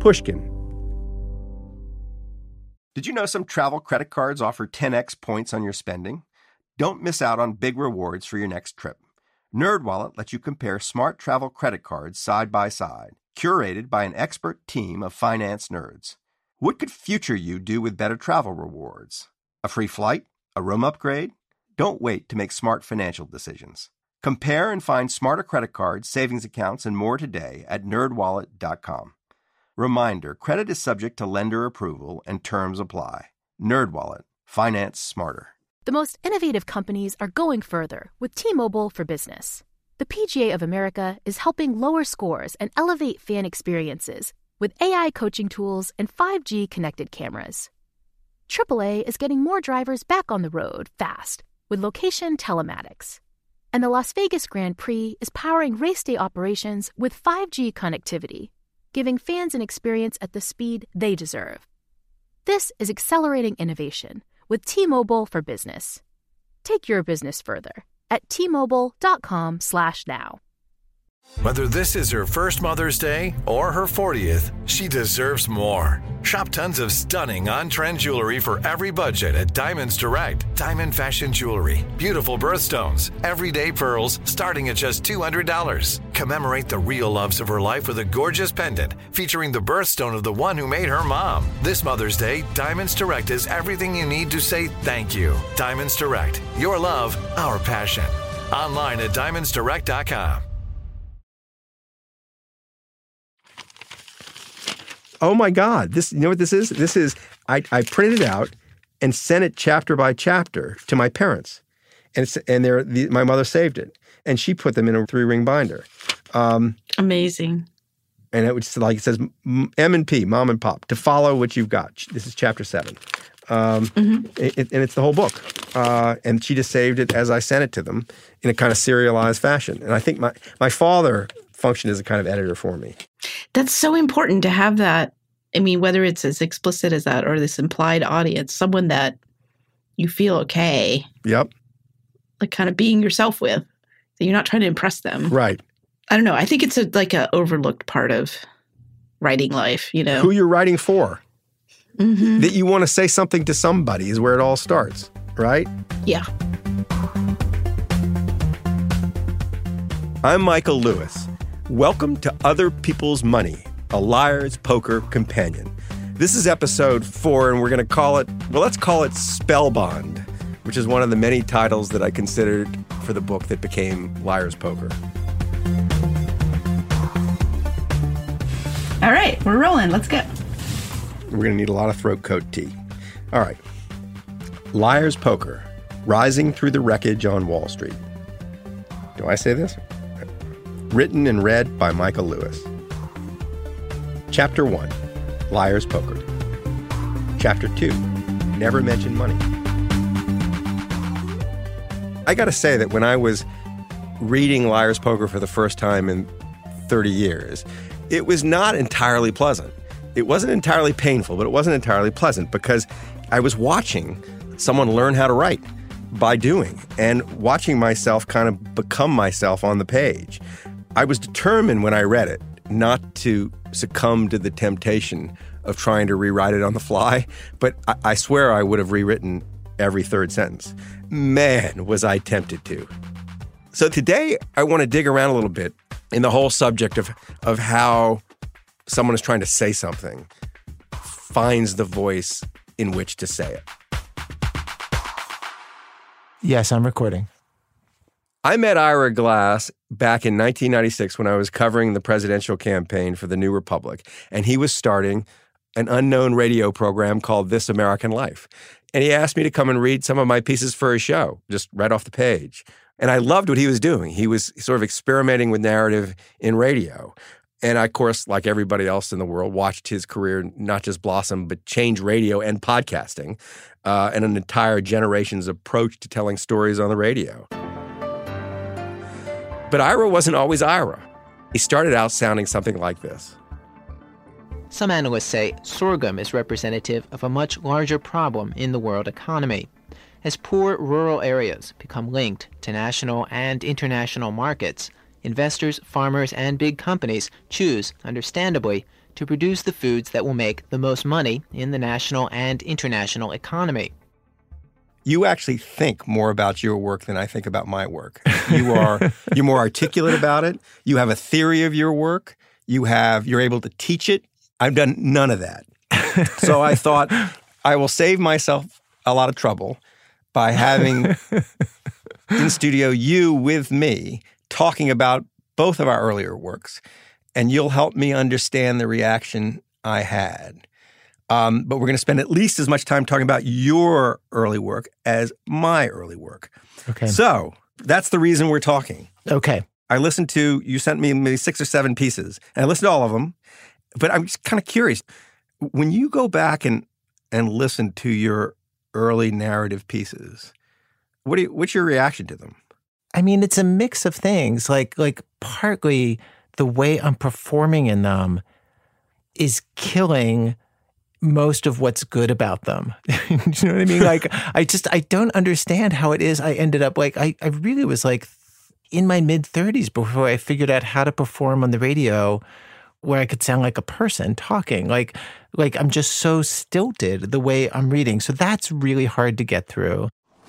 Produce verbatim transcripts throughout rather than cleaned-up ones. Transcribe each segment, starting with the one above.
Pushkin. Did you know some travel credit cards offer ten x points on your spending? Don't miss out on big rewards for your next trip. NerdWallet lets you compare smart travel credit cards side by side, curated by an expert team of finance nerds. What could future you do with better travel rewards? A free flight? A room upgrade? Don't wait to make smart financial decisions. Compare and find smarter credit cards, savings accounts, and more today at nerd wallet dot com. Reminder, credit is subject to lender approval and terms apply. NerdWallet. Finance smarter. The most innovative companies are going further with T-Mobile for Business. The P G A of America is helping lower scores and elevate fan experiences with A I coaching tools and five G connected cameras. triple A is getting more drivers back on the road fast with location telematics. And the Las Vegas Grand Prix is powering race day operations with five G connectivity, giving fans an experience at the speed they deserve. This is accelerating innovation with T-Mobile for Business. Take your business further at T Mobile dot com slash now. Whether this is her first Mother's Day or her fortieth, she deserves more. Shop tons of stunning on-trend jewelry for every budget at Diamonds Direct. Diamond fashion jewelry, beautiful birthstones, everyday pearls starting at just two hundred dollars. Commemorate the real loves of her life with a gorgeous pendant featuring the birthstone of the one who made her mom. This Mother's Day, Diamonds Direct is everything you need to say thank you. Diamonds Direct. Your love, our passion. Online at diamonds direct dot com. Oh my God, this, you know what this is? This is, I, I printed it out and sent it chapter by chapter to my parents. And it's, and they're, the, my mother saved it. And she put them in a three-ring binder. Um, Amazing. And it was like, it says M and P, Mom and Pop, to follow what you've got. This is chapter seven. Um, mm-hmm. it, and it's the whole book. Uh, and she just saved it as I sent it to them in a kind of serialized fashion. And I think my, my father functioned as a kind of editor for me. That's so important to have that. I mean, whether it's as explicit as that or this implied audience, someone that you feel okay. Yep. Like kind of being yourself with. That you're not trying to impress them. Right. I don't know. I think it's a, like a overlooked part of writing life, you know. Who you're writing for. Mm-hmm. That you want to say something to somebody is where it all starts, right? Yeah. I'm Michael Lewis. Welcome to Other People's Money, a Liar's Poker Companion. This is episode four, and we're going to call it, well, let's call it Spellbound, which is one of the many titles that I considered for the book that became Liar's Poker. All right, we're rolling. Let's go. We're going to need a lot of throat coat tea. All right. Liar's Poker, Rising Through the Wreckage on Wall Street. Do I say this? Written and read by Michael Lewis. Chapter one, Liar's Poker. Chapter two, Never Mention Money. I got to say that when I was reading Liar's Poker for the first time in thirty years, it was not entirely pleasant. It wasn't entirely painful, but it wasn't entirely pleasant because I was watching someone learn how to write by doing and watching myself kind of become myself on the page. I was determined when I read it not to succumb to the temptation of trying to rewrite it on the fly, but I, I swear I would have rewritten every third sentence. Man, was I tempted to. So today I want to dig around a little bit in the whole subject of, of how someone is trying to say something finds the voice in which to say it. Yes, I'm recording. I met Ira Glass back in nineteen ninety-six when I was covering the presidential campaign for the New Republic, and he was starting an unknown radio program called This American Life. And he asked me to come and read some of my pieces for his show, just right off the page. And I loved what he was doing. He was sort of experimenting with narrative in radio. And I, of course, like everybody else in the world, watched his career not just blossom, but change radio and podcasting uh, and an entire generation's approach to telling stories on the radio. But Ira wasn't always Ira. He started out sounding something like this. Some analysts say sorghum is representative of a much larger problem in the world economy. As poor rural areas become linked to national and international markets, investors, farmers, and big companies choose, understandably, to produce the foods that will make the most money in the national and international economy. You actually think more about your work than I think about my work. You are you're more articulate about it. You have a theory of your work. You have you're able to teach it. I've done none of that. So I thought I will save myself a lot of trouble by having in studio you with me talking about both of our earlier works, and you'll help me understand the reaction I had. Um, but we're going to spend at least as much time talking about your early work as my early work. Okay. So that's the reason we're talking. Okay. I listened to, you sent me maybe six or seven pieces, and I listened to all of them. But I'm just kind of curious. When you go back and, and listen to your early narrative pieces, what do you, what's your reaction to them? I mean, it's a mix of things. Like, like partly the way I'm performing in them is killing most of what's good about them. You know what I mean? Like, I just, I don't understand how it is I ended up, like, I, I really was like in my mid-thirties before I figured out how to perform on the radio where I could sound like a person talking. Like, like I'm just so stilted the way I'm reading. So that's really hard to get through.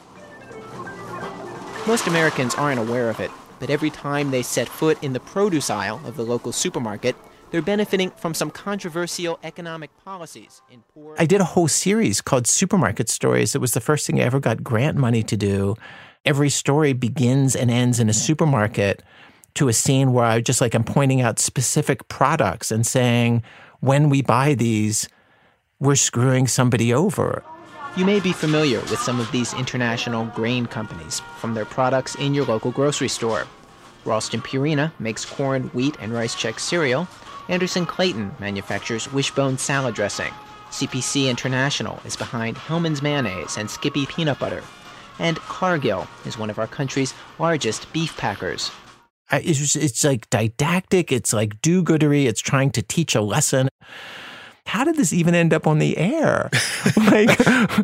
Most Americans aren't aware of it, but every time they set foot in the produce aisle of the local supermarket, they're benefiting from some controversial economic policies in poor... I did a whole series called Supermarket Stories. It was the first thing I ever got grant money to do. Every story begins and ends in a supermarket to a scene where I just like I'm pointing out specific products and saying, when we buy these, we're screwing somebody over. You may be familiar with some of these international grain companies from their products in your local grocery store. Ralston Purina makes corn, wheat, and rice Chex cereal. Anderson Clayton manufactures Wishbone salad dressing. C P C International is behind Hellmann's mayonnaise and Skippy peanut butter. And Cargill is one of our country's largest beef packers. I, it's, it's like didactic, it's like do-goodery, it's trying to teach a lesson. How did this even end up on the air? Like,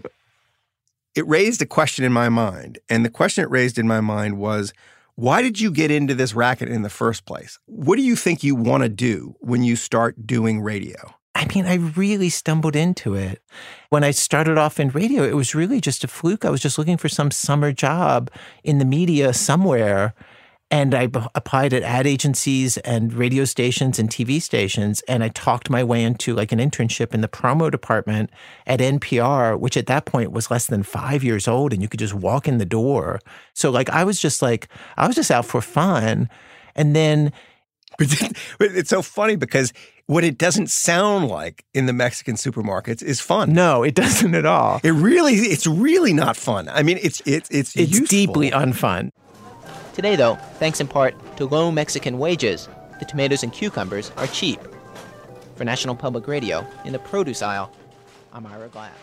it raised a question in my mind, and the question it raised in my mind was, why did you get into this racket in the first place? What do you think you want to do when you start doing radio? I mean, I really stumbled into it. When I started off in radio, it was really just a fluke. I was just looking for some summer job in the media somewhere. And I b- applied at ad agencies and radio stations and T V stations. And I talked my way into like an internship in the promo department at N P R, which at that point was less than five years old. And you could just walk in the door. So like, I was just like, I was just out for fun. And then... But it's so funny because what it doesn't sound like in the Mexican supermarkets is fun. No, it doesn't at all. It really, it's really not fun. I mean, it's it's it's It's useful. deeply unfun. Today, though, thanks in part to low Mexican wages, the tomatoes and cucumbers are cheap. For National Public Radio, in the produce aisle, I'm Ira Glass.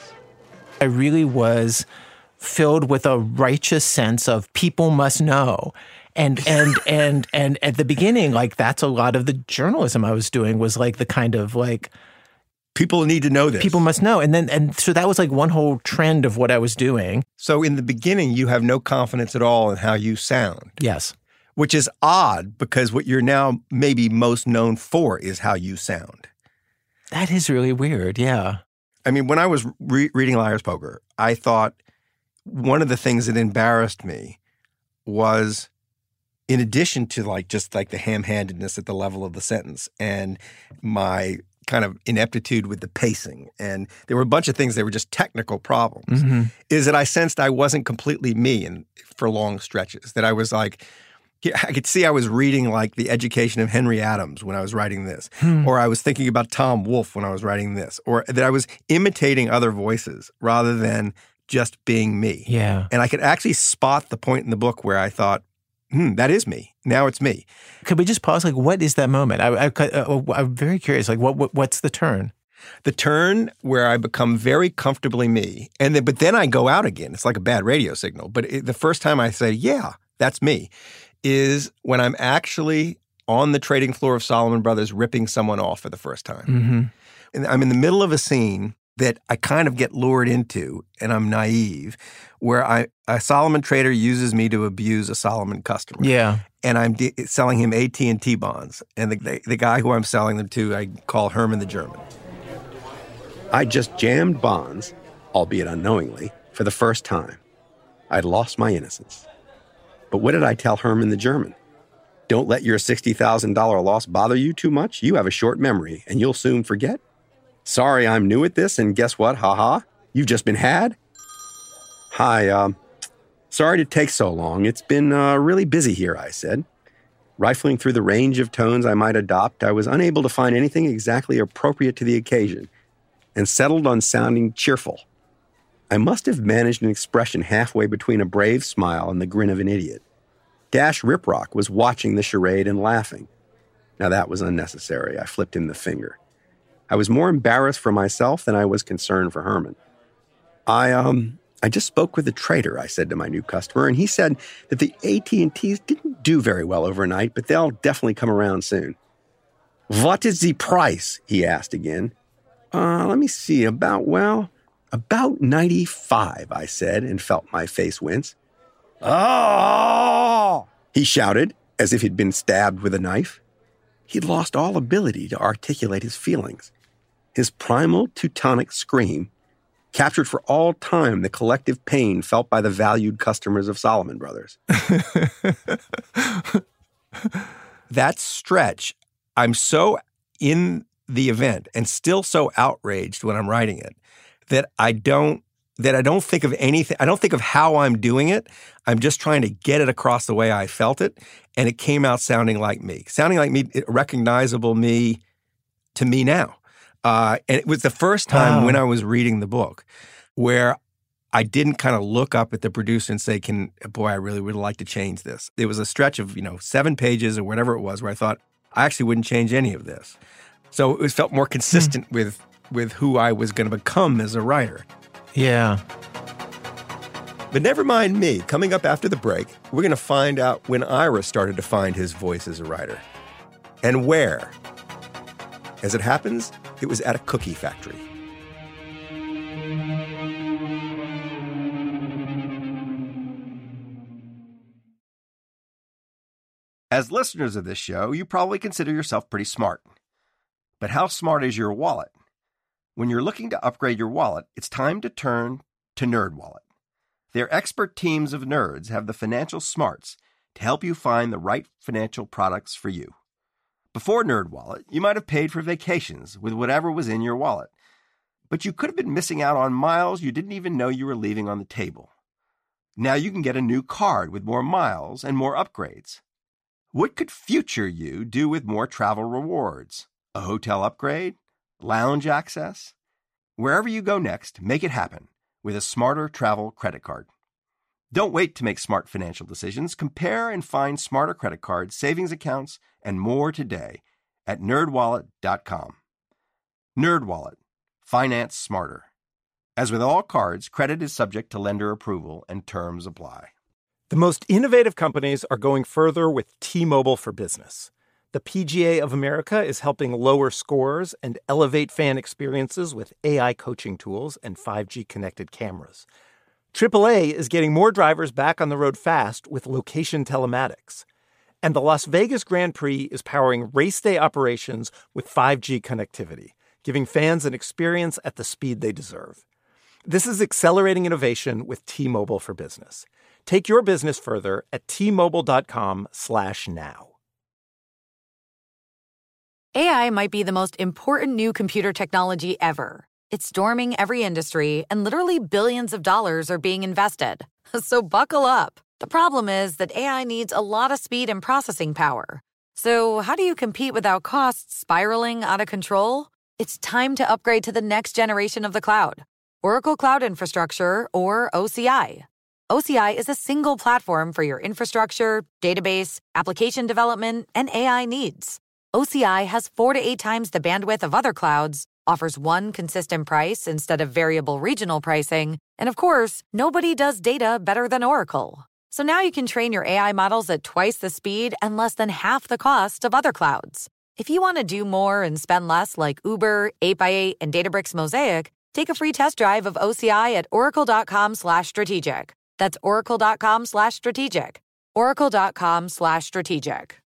I really was filled with a righteous sense of people must know. And and and and at the beginning, like that's a lot of the journalism I was doing was like the kind of like people need to know this. People must know. And then and so that was like one whole trend of what I was doing. So in the beginning, you have no confidence at all in how you sound. Yes. Which is odd because what you're now maybe most known for is how you sound. That is really weird. Yeah. I mean, when I was re- reading Liar's Poker, I thought one of the things that embarrassed me was, in addition to like just like the ham-handedness at the level of the sentence and my kind of ineptitude with the pacing, and there were a bunch of things that were just technical problems, mm-hmm. is that I sensed I wasn't completely me in, for long stretches, that I was like, I could see I was reading like The Education of Henry Adams when I was writing this, hmm. or I was thinking about Tom Wolfe when I was writing this, or that I was imitating other voices rather than just being me. Yeah. And I could actually spot the point in the book where I thought, Hmm, that is me. Now it's me. Could we just pause? Like, what is that moment? I, I, I, I'm very curious. Like, what, what what's the turn? The turn where I become very comfortably me, and then but then I go out again. It's like a bad radio signal. But it, the first time I say, "Yeah, that's me," is when I'm actually on the trading floor of Salomon Brothers, ripping someone off for the first time. Mm-hmm. And I'm in the middle of a scene that I kind of get lured into, and I'm naive, where I, a Solomon trader uses me to abuse a Solomon customer. Yeah. And I'm de- selling him A T and T bonds. And the, the, the guy who I'm selling them to, I call Herman the German. I just jammed bonds, albeit unknowingly, for the first time. I'd lost my innocence. But what did I tell Herman the German? Don't let your sixty thousand dollars loss bother you too much. You have a short memory, and you'll soon forget. Sorry, I'm new at this, and guess what? Ha-ha, you've just been had. Hi, um, sorry to take so long. It's been uh, really busy here, I said. Rifling through the range of tones I might adopt, I was unable to find anything exactly appropriate to the occasion, and settled on sounding cheerful. I must have managed an expression halfway between a brave smile and the grin of an idiot. Dash Riprock was watching the charade and laughing. Now that was unnecessary. I flipped him the finger. I was more embarrassed for myself than I was concerned for Herman. I, um, I just spoke with the trader, I said to my new customer, and he said that the A T and Ts didn't do very well overnight, but they'll definitely come around soon. What is the price? He asked again. Uh, let me see, about, well, about ninety-five, I said, and felt my face wince. Oh! He shouted, as if he'd been stabbed with a knife. He'd lost all ability to articulate his feelings. His primal Teutonic scream captured for all time the collective pain felt by the valued customers of Solomon Brothers. That stretch, I'm so in the event and still so outraged when I'm writing it that I don't that I don't think of anything. I don't think of how I'm doing it. I'm just trying to get it across the way I felt it, and it came out sounding like me, sounding like me, recognizable me to me now. Uh, and it was the first time wow. when I was reading the book where I didn't kind of look up at the producer and say, "Can boy, I really would like to change this." There was a stretch of you know seven pages or whatever it was where I thought I actually wouldn't change any of this. So it was, felt more consistent mm. with with who I was going to become as a writer. Yeah. But never mind me. Coming up after the break, we're going to find out when Ira started to find his voice as a writer. And where. As it happens, it was at a cookie factory. As listeners of this show, you probably consider yourself pretty smart. But how smart is your wallet? When you're looking to upgrade your wallet, it's time to turn to NerdWallet. Their expert teams of nerds have the financial smarts to help you find the right financial products for you. Before NerdWallet, you might have paid for vacations with whatever was in your wallet. But you could have been missing out on miles you didn't even know you were leaving on the table. Now you can get a new card with more miles and more upgrades. What could future you do with more travel rewards? A hotel upgrade? Lounge access? Wherever you go next, make it happen with a smarter travel credit card. Don't wait to make smart financial decisions. Compare and find smarter credit cards, savings accounts, and more today at nerd wallet dot com. NerdWallet. Finance smarter. As with all cards, credit is subject to lender approval and terms apply. The most innovative companies are going further with T-Mobile for Business. The P G A of America is helping lower scores and elevate fan experiences with A I coaching tools and five G connected cameras. triple A is getting more drivers back on the road fast with location telematics. And the Las Vegas Grand Prix is powering race day operations with five G connectivity, giving fans an experience at the speed they deserve. This is accelerating innovation with T-Mobile for Business. Take your business further at T-Mobile.com slash now. A I might be the most important new computer technology ever. It's storming every industry, and literally billions of dollars are being invested. So buckle up. The problem is that A I needs a lot of speed and processing power. So how do you compete without costs spiraling out of control? It's time to upgrade to the next generation of the cloud. Oracle Cloud Infrastructure, or O C I. O C I is a single platform for your infrastructure, database, application development, and A I needs. O C I has four to eight times the bandwidth of other clouds, offers one consistent price instead of variable regional pricing, and of course, nobody does data better than Oracle. So now you can train your A I models at twice the speed and less than half the cost of other clouds. If you want to do more and spend less like Uber, eight by eight, and Databricks Mosaic, Take a free test drive of O C I at oracle.com slash strategic. That's oracle.com slash strategic. oracle.com slash strategic.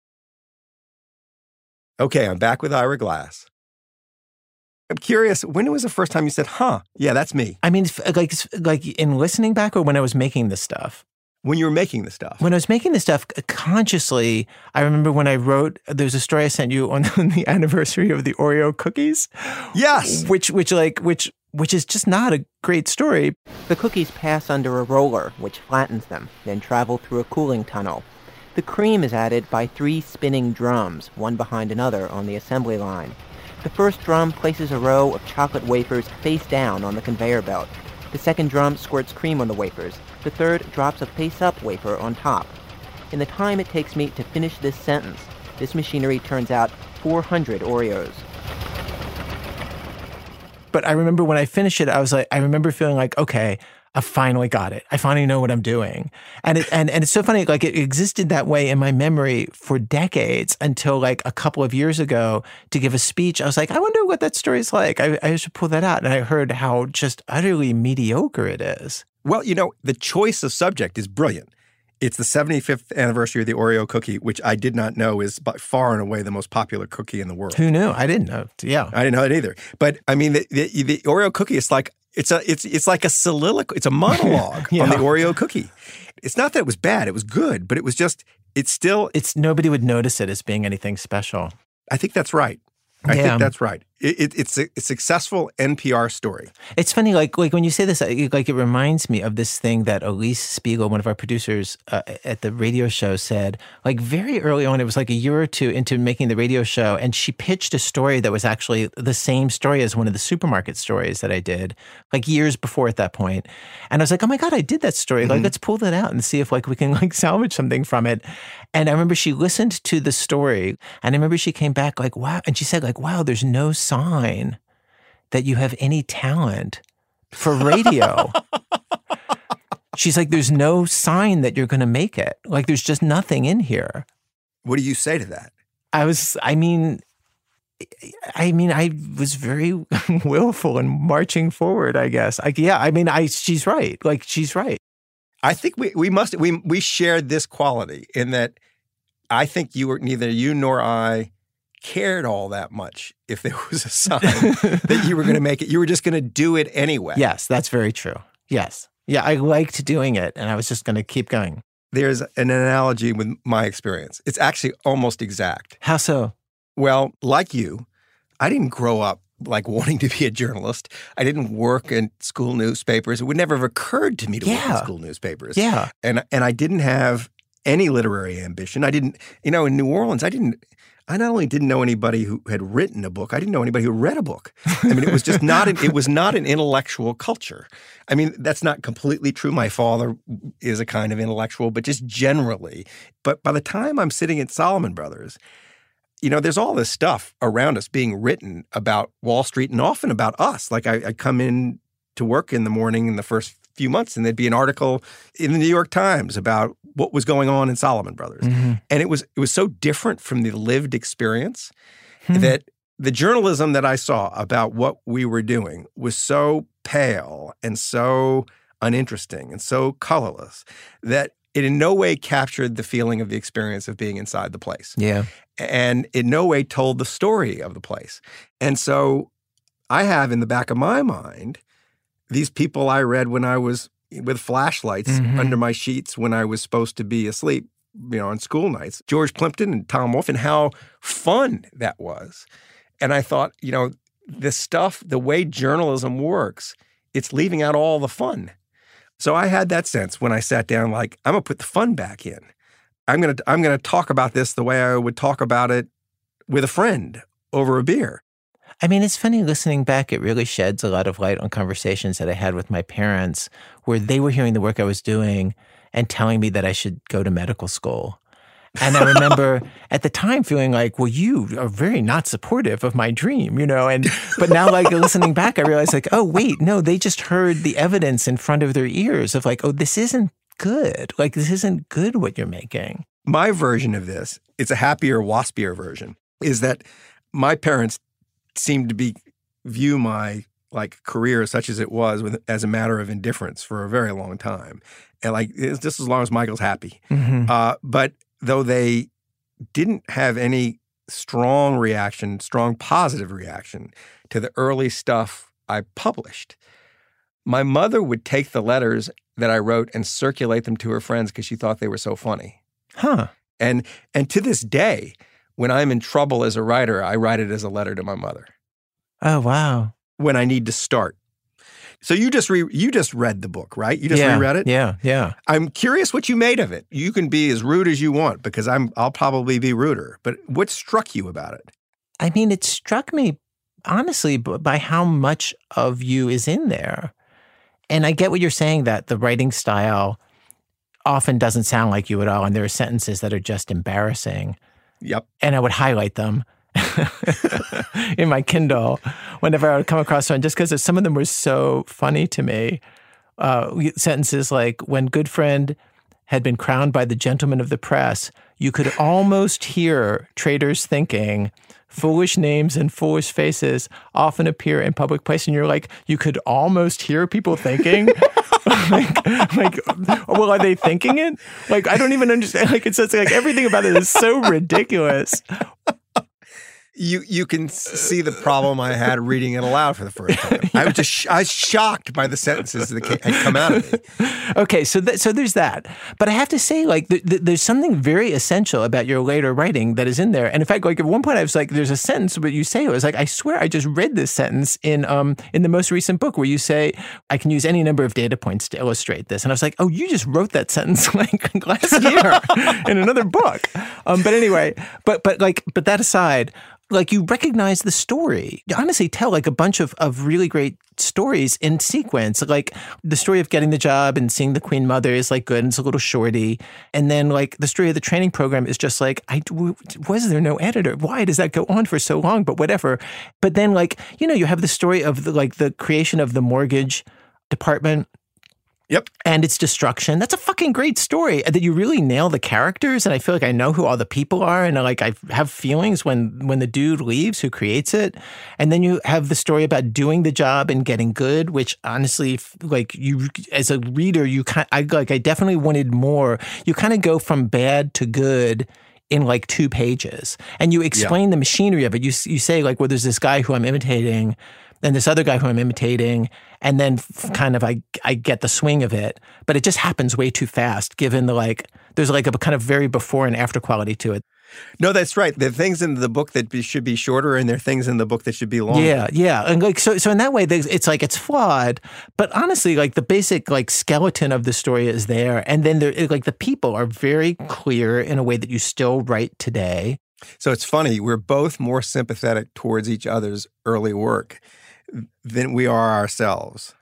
Okay, I'm back with Ira Glass. I'm curious, when was the first time you said, huh, yeah, that's me? I mean, like, like in listening back or when I was making this stuff? When you were making the stuff. When I was making this stuff consciously, I remember when I wrote, there was a story I sent you on, on the anniversary of the Oreo cookies. Yes. Which, which like, which, which is just not a great story. The cookies pass under a roller, which flattens them, then travel through a cooling tunnel. The cream is added by three spinning drums, one behind another on the assembly line. The first drum places a row of chocolate wafers face down on the conveyor belt. The second drum squirts cream on the wafers. The third drops a face-up wafer on top. In the time it takes me to finish this sentence, this machinery turns out four hundred Oreos. But I remember when I finished it, I was like, I remember feeling like, okay, I finally got it. I finally know what I'm doing. And it, and, and it's so funny, like it existed that way in my memory for decades until like a couple of years ago to give a speech. I was like, I wonder what that story's like. I, I should pull that out. And I heard how just utterly mediocre it is. Well, you know, the choice of subject is brilliant. It's the seventy-fifth anniversary of the Oreo cookie, which I did not know is by far and away the most popular cookie in the world. Who knew? I didn't know. Yeah. I didn't know it either. But I mean, the, the, the Oreo cookie is like, It's a it's it's like a soliloquy. It's a monologue yeah. on the Oreo cookie. It's not that it was bad; it was good, but it was just it's still it's nobody would notice it as being anything special. I think that's right. I yeah. think that's right. It, it, it's a, a successful N P R story. It's funny, like like when you say this, like it reminds me of this thing that Elise Spiegel, one of our producers uh, at the radio show, said. Like very early on, it was like a year or two into making the radio show, and she pitched a story that was actually the same story as one of the supermarket stories that I did, like years before at that point. And I was like, oh my God, I did that story. Mm-hmm. Like let's pull that out and see if like we can like salvage something from it. And I remember she listened to the story, and I remember she came back like, wow, and she said like, wow, there's no sign that you have any talent for radio. She's like, there's no sign that you're going to make it. Like, there's just nothing in here. What do you say to that? I was, I mean, I mean, I was very willful and marching forward, I guess. Like, yeah, I mean, I, she's right. Like, she's right. I think we, we must, we, we shared this quality in that I think you were, neither you nor I cared all that much if there was a sign that you were going to make it. You were just going to do it anyway. Yes, that's very true. Yes. Yeah, I liked doing it, and I was just going to keep going. There's an analogy with my experience. It's actually almost exact. How so? Well, like you, I didn't grow up like wanting to be a journalist. I didn't work in school newspapers. It would never have occurred to me to yeah. work in school newspapers. Yeah. And and I didn't have any literary ambition. I didn't, you know, in New Orleans, I didn't, I not only didn't know anybody who had written a book, I didn't know anybody who read a book. I mean, it was just not, an, it was not an intellectual culture. I mean, that's not completely true. My father is a kind of intellectual, but just generally. But by the time I'm sitting at Salomon Brothers, you know, there's all this stuff around us being written about Wall Street and often about us. Like I, I come in to work in the morning in the first few months and there'd be an article in the New York Times about what was going on in Salomon Brothers. Mm-hmm. And it was it was so different from the lived experience mm-hmm. that the journalism that I saw about what we were doing was so pale and so uninteresting and so colorless that it in no way captured the feeling of the experience of being inside the place. Yeah. And in no way told the story of the place. And so I have in the back of my mind these people I read when I was with flashlights mm-hmm. under my sheets when I was supposed to be asleep, you know, on school nights. George Plimpton and Tom Wolfe, and how fun that was. And I thought, you know, this stuff, the way journalism works, it's leaving out all the fun. So I had that sense when I sat down, like, I'm going to put the fun back in. I'm going to I'm going to talk about this the way I would talk about it with a friend over a beer. I mean, it's funny listening back, it really sheds a lot of light on conversations that I had with my parents where they were hearing the work I was doing and telling me that I should go to medical school. And I remember at the time feeling like, well, you are very not supportive of my dream, you know, and but now like listening back, I realized like, oh, wait, no, they just heard the evidence in front of their ears of like, oh, this isn't good. Like, this isn't good what you're making. My version of this, it's a happier, waspier version, is that my parents seemed to be view my like career such as it was with, as a matter of indifference for a very long time. And like, it's just as long as Michael's happy. Mm-hmm. Uh, but though they didn't have any strong reaction, strong positive reaction to the early stuff I published, my mother would take the letters that I wrote and circulate them to her friends because she thought they were so funny. Huh. And and to this day, when I'm in trouble as a writer, I write it as a letter to my mother. Oh, wow. When I need to start. So you just re, you just read the book, right? You just yeah, reread it? Yeah, yeah. I'm curious what you made of it. You can be as rude as you want because I'm I'll probably be ruder. But what struck you about it? I mean, it struck me, honestly, b- by how much of you is in there. And I get what you're saying, that the writing style often doesn't sound like you at all. And there are sentences that are just embarrassing. Yep. And I would highlight them in my Kindle whenever I would come across one, just because some of them were so funny to me. Uh, sentences like, when Goodfriend had been crowned by the gentlemen of the press, you could almost hear traders thinking, foolish names and foolish faces often appear in public places. And you're like, you could almost hear people thinking? like, like, well, are they thinking it? Like, I don't even understand. Like, it's just like everything about it is so ridiculous. You you can see the problem I had reading it aloud for the first time. yeah. I was just sh- I was shocked by the sentences that came, had come out of me. Okay, so th- so there's that. But I have to say, like, th- th- there's something very essential about your later writing that is in there. And in fact, like at one point, I was like, "There's a sentence," but you say it was like, "I swear, I just read this sentence in um in the most recent book where you say I can use any number of data points to illustrate this." And I was like, "Oh, you just wrote that sentence like last year in another book." Um, but anyway, but but like, but that aside. Like, you recognize the story. You honestly tell like a bunch of, of really great stories in sequence. Like the story of getting the job and seeing the Queen Mother is like good and it's a little shorty. And then like the story of the training program is just like, I was there no editor? Why does that go on for so long? But whatever. But then like, you know, you have the story of the, like the creation of the mortgage department. Yep. And its destruction. That's a fucking great story. That you really nail the characters. And I feel like I know who all the people are. And like I have feelings when, when the dude leaves who creates it. And then you have the story about doing the job and getting good, which honestly, like you, as a reader, you kind I like, I definitely wanted more. You kind of go from bad to good in like two pages. And you explain yeah. the machinery of it. You, you say like, well, there's this guy who I'm imitating and this other guy who I'm imitating, and then f- kind of I I get the swing of it, but it just happens way too fast given the like, there's like a kind of very before and after quality to it. No, that's right. There are things in the book that be, should be shorter, and there are things in the book that should be longer. Yeah, yeah. And like, so so in that way, it's like, it's flawed, but honestly, like the basic like skeleton of the story is there. And then there, like the people are very clear in a way that you still write today. So it's funny, we're both more sympathetic towards each other's early work than we are ourselves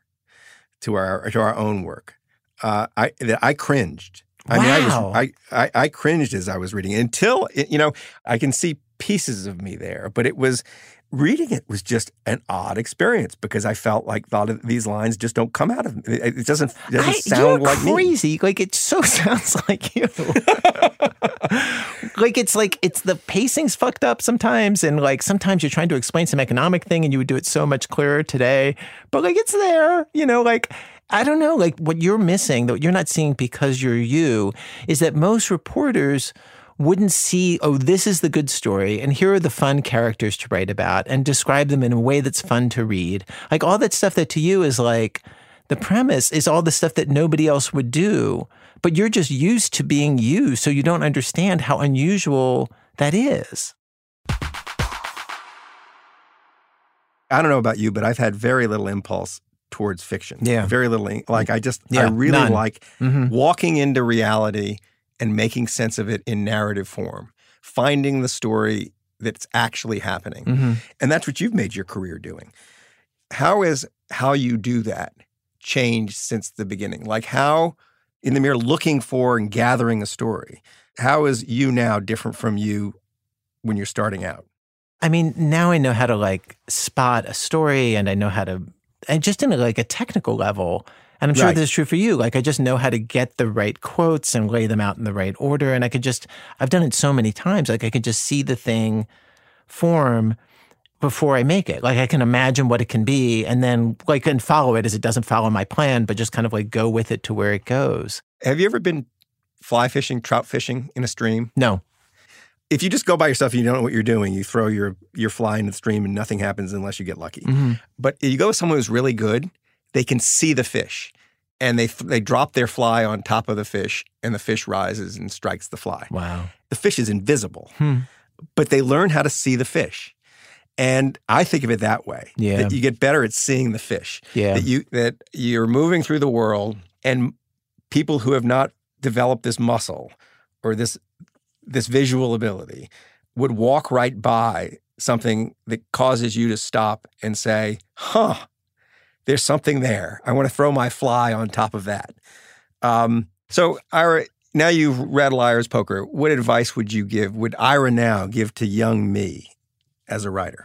to our to our own work. Uh, I I cringed. I wow. mean, I, was, I, I I cringed as I was reading it until, you know, I can see pieces of me there. But it was, reading it was just an odd experience because I felt like a lot of these lines just don't come out of me. It doesn't, it doesn't I, sound you're like me. Crazy. Like, it so sounds like you. Like, it's like, it's the pacing's fucked up sometimes. And like, sometimes you're trying to explain some economic thing and you would do it so much clearer today. But like, it's there, you know, like, I don't know, like what you're missing, that you're not seeing because you're you, is that most reporters wouldn't see, oh, this is the good story, and here are the fun characters to write about, and describe them in a way that's fun to read. Like all that stuff that to you is like, the premise is all the stuff that nobody else would do, but you're just used to being you, so you don't understand how unusual that is. I don't know about you, but I've had very little impulse towards fiction. Yeah. Very little. Like I just, yeah, I really none. like mm-hmm. walking into reality and making sense of it in narrative form, finding the story that's actually happening. Mm-hmm. And that's what you've made your career doing. How is how you do that changed since the beginning? Like how, in the mere looking for and gathering a story, how is you now different from you when you're starting out? I mean, now I know how to like spot a story, and I know how to, and just in a, like a technical level, and I'm sure right. this is true for you, like I just know how to get the right quotes and lay them out in the right order. And I could just, I've done it so many times, like I could just see the thing form before I make it. Like I can imagine what it can be and then like and follow it as it doesn't follow my plan, but just kind of like go with it to where it goes. Have you ever been fly fishing, trout fishing in a stream? No. If you just go by yourself and you don't know what you're doing, you throw your your fly in the stream and nothing happens unless you get lucky. Mm-hmm. But if you go with someone who's really good, they can see the fish. And they they drop their fly on top of the fish, and the fish rises and strikes the fly. Wow. The fish is invisible, Hmm. but they learn how to see the fish. And I think of it that way. Yeah. That you get better at seeing the fish. Yeah. That you that you're moving through the world, and people who have not developed this muscle or this this visual ability would walk right by something that causes you to stop and say, huh, there's something there. I want to throw my fly on top of that. Um, so, Ira, now you've read Liar's Poker. What advice would you give, would Ira now give to young me as a writer?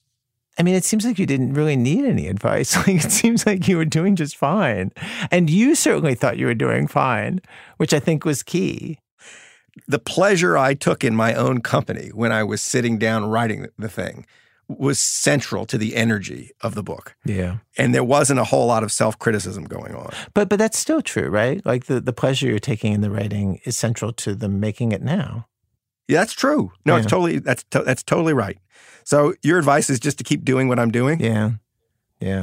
I mean, it seems like you didn't really need any advice. Like, it seems like you were doing just fine. And you certainly thought you were doing fine, which I think was key. The pleasure I took in my own company when I was sitting down writing the thing was central to the energy of the book. Yeah. And there wasn't a whole lot of self-criticism going on. But but that's still true, right? Like the, the pleasure you're taking in the writing is central to the making it now. Yeah, that's true. No, Yeah. it's totally that's to, that's totally right. So your advice is just to keep doing what I'm doing? Yeah. Yeah.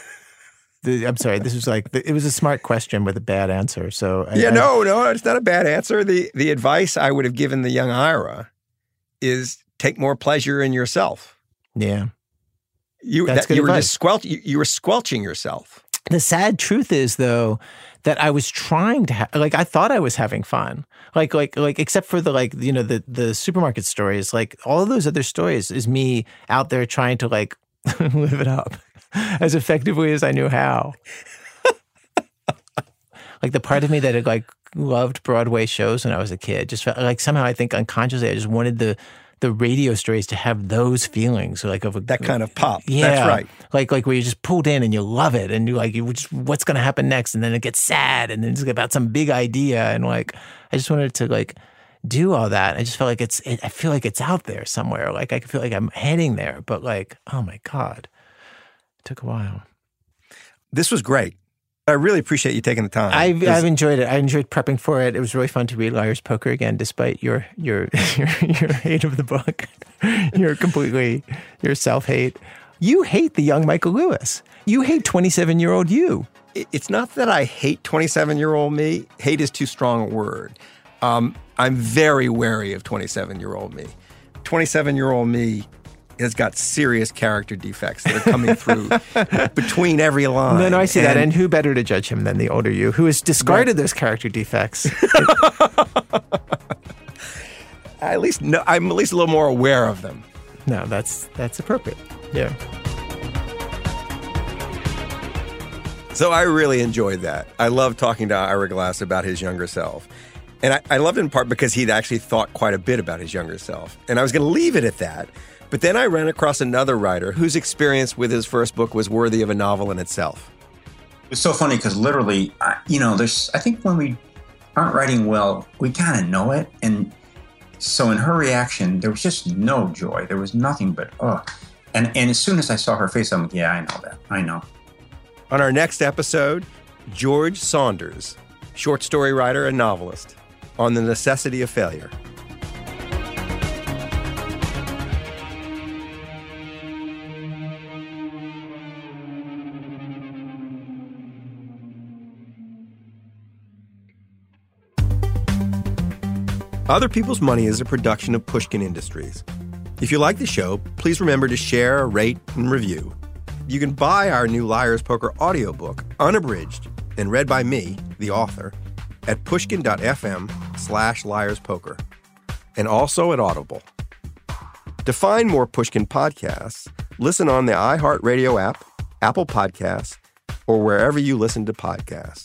the, I'm sorry. This was like, it was a smart question with a bad answer. So I, Yeah, I, no, no, it's not a bad answer. The the advice I would have given the young Ira is take more pleasure in yourself. Yeah. You That's that, good you were advice. just squelch you, you were squelching yourself. The sad truth is, though, that I was trying to ha- like I thought I was having fun, like like like except for the like you know the the supermarket stories, like all of those other stories is me out there trying to like live it up as effectively as I knew how. Like the part of me that had like loved Broadway shows when I was a kid just felt like somehow I think unconsciously I just wanted the the radio stories to have those feelings, like of a, That kind of pop. Yeah, That's right. Like like where you just pulled in and you love it, and you like you just what's going to happen next, and then it gets sad, and then it's about some big idea, and like I just wanted to like do all that. I just felt like it's it, I feel like it's out there somewhere. Like I feel like I'm heading there, but like oh my god, it took a while. This was great. I really appreciate you taking the time. I've, I've enjoyed it. I enjoyed prepping for it. It was really fun to read Liar's Poker again, despite your your your, your hate of the book. You're completely your self-hate. You hate the young Michael Lewis. You hate twenty-seven-year-old you. It's not that I hate twenty-seven-year-old me. Hate is too strong a word. Um, I'm very wary of twenty-seven-year-old me. twenty-seven-year-old me has got serious character defects that are coming through between every line. No, no, I see and, that. And who better to judge him than the older you, who has discarded right. those character defects? at least no, I'm at least a little more aware of them. No, that's that's appropriate. Yeah. So I really enjoyed that. I loved talking to Ira Glass about his younger self. And I, I loved it in part because he'd actually thought quite a bit about his younger self. And I was going to leave it at that. But then I ran across another writer whose experience with his first book was worthy of a novel in itself. It's so funny because literally, you know, there's, I think when we aren't writing well, we kind of know it. And so in her reaction, there was just no joy. There was nothing but, oh. And, and as soon as I saw her face, I'm like, yeah, I know that. I know. On our next episode, George Saunders, short story writer and novelist, on the necessity of failure. Other People's Money is a production of Pushkin Industries. If you like the show, please remember to share, rate, and review. You can buy our new Liar's Poker audiobook, unabridged, and read by me, the author, at pushkin.fm slash liarspoker, and also at Audible. To find more Pushkin podcasts, listen on the iHeartRadio app, Apple Podcasts, or wherever you listen to podcasts.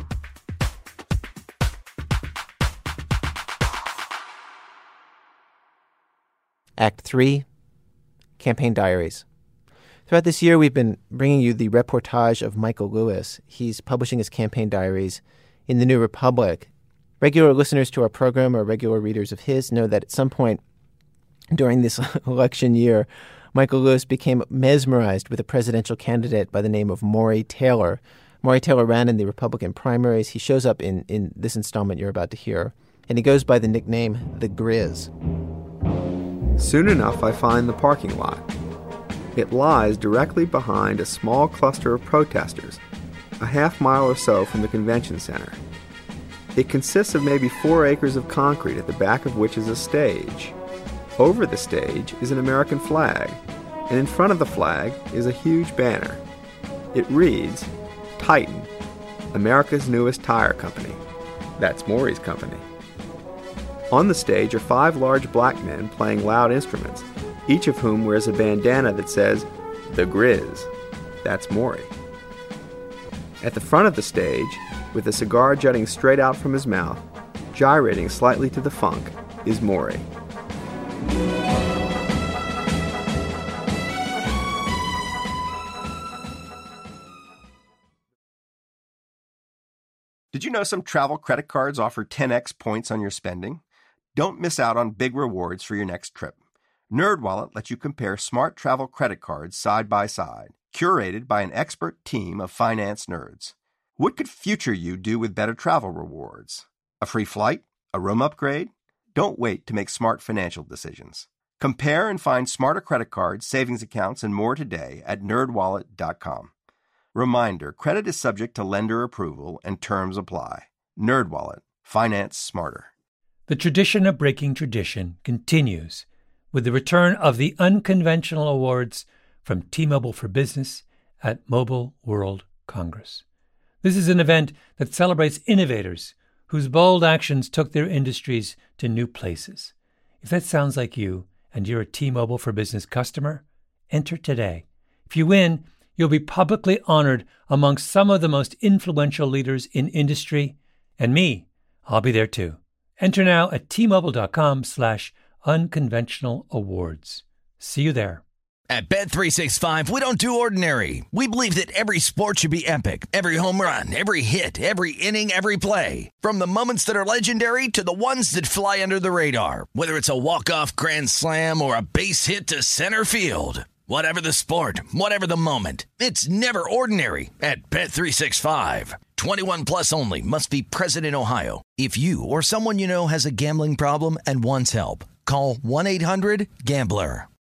Act three, Campaign Diaries. Throughout this year, we've been bringing you the reportage of Michael Lewis. He's publishing his campaign diaries in the New Republic. Regular listeners to our program or regular readers of his know that at some point during this election year, Michael Lewis became mesmerized with a presidential candidate by the name of Maury Taylor. Maury Taylor ran in the Republican primaries. He shows up in, in this installment you're about to hear, and he goes by the nickname The Grizz. Soon enough, I find the parking lot. It lies directly behind a small cluster of protesters, a half mile or so from the convention center. It consists of maybe four acres of concrete, at the back of which is a stage. Over the stage is an American flag, and in front of the flag is a huge banner. It reads, Titan, America's newest tire company. That's Maury's company. On the stage are five large black men playing loud instruments, each of whom wears a bandana that says, The Grizz. That's Maury. At the front of the stage, with a cigar jutting straight out from his mouth, gyrating slightly to the funk, is Maury. Did you know some travel credit cards offer ten x points on your spending? Don't miss out on big rewards for your next trip. NerdWallet lets you compare smart travel credit cards side by side, curated by an expert team of finance nerds. What could future you do with better travel rewards? A free flight? A room upgrade? Don't wait to make smart financial decisions. Compare and find smarter credit cards, savings accounts, and more today at nerd wallet dot com. Reminder, credit is subject to lender approval and terms apply. NerdWallet. Finance smarter. The tradition of breaking tradition continues with the return of the Unconventional Awards from T-Mobile for Business at Mobile World Congress. This is an event that celebrates innovators whose bold actions took their industries to new places. If that sounds like you and you're a T-Mobile for Business customer, enter today. If you win, you'll be publicly honored amongst some of the most influential leaders in industry. And me, I'll be there too. Enter now at T-Mobile.com slash unconventional awards. See you there. At Bet three sixty-five, we don't do ordinary. We believe that every sport should be epic. Every home run, every hit, every inning, every play. From the moments that are legendary to the ones that fly under the radar. Whether it's a walk-off grand slam or a base hit to center field. Whatever the sport, whatever the moment, it's never ordinary at Bet three sixty-five. twenty-one plus only. Must be present in Ohio. If you or someone you know has a gambling problem and wants help, call one eight hundred gambler.